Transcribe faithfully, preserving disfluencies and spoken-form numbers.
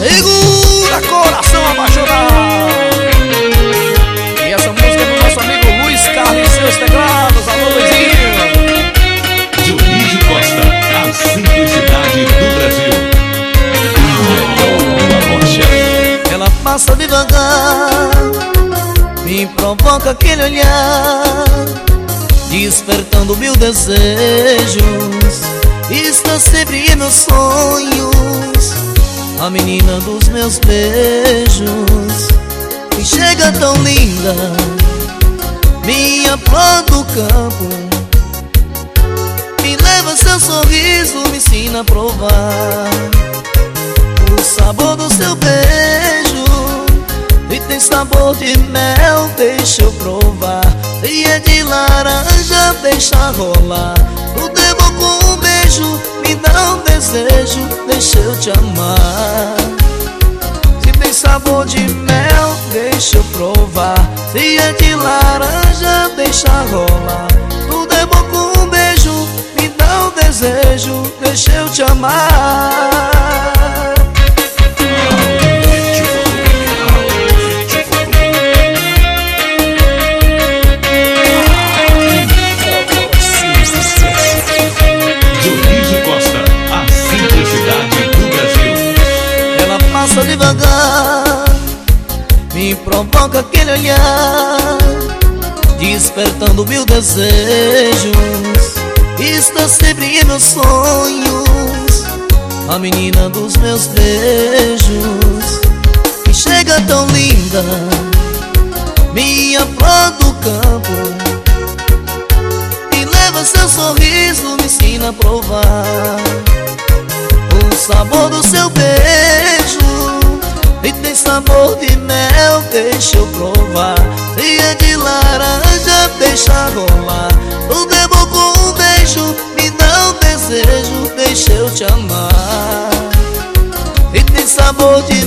Segura, coração apaixonado. E essa música é do nosso amigo Luiz Carlos e seus teclados. Alô, Luizinho. Dionísio Costa, a simplicidade do Brasil. Ela passa devagar, me provoca aquele olhar, despertando mil desejos. Está sempre em meus sonhos, a menina dos meus beijos. E chega tão linda, minha flor do campo. Me leva seu sorriso, me ensina a provar o sabor do seu beijo. E tem sabor de mel, deixa eu provar. E é de laranja, deixa rolar. No dedo com um beijo, me dá um desejo, deixa eu te amar. Se tem sabor de mel, deixa eu provar. Se é de laranja, deixa rolar. No dedo com um beijo, me dá um desejo, deixa eu te amar. Passa devagar, me provoca aquele olhar, despertando mil desejos. Está sempre em meus sonhos, a menina dos meus beijos. E chega tão linda, minha flor do campo. E leva seu sorriso, me ensina a provar o sabor do seu beijo. E tem sabor de mel, deixa eu provar. Se é de laranja, deixa rolar. No dedo com um beijo, me dá um desejo, deixa eu te amar. E tem sabor de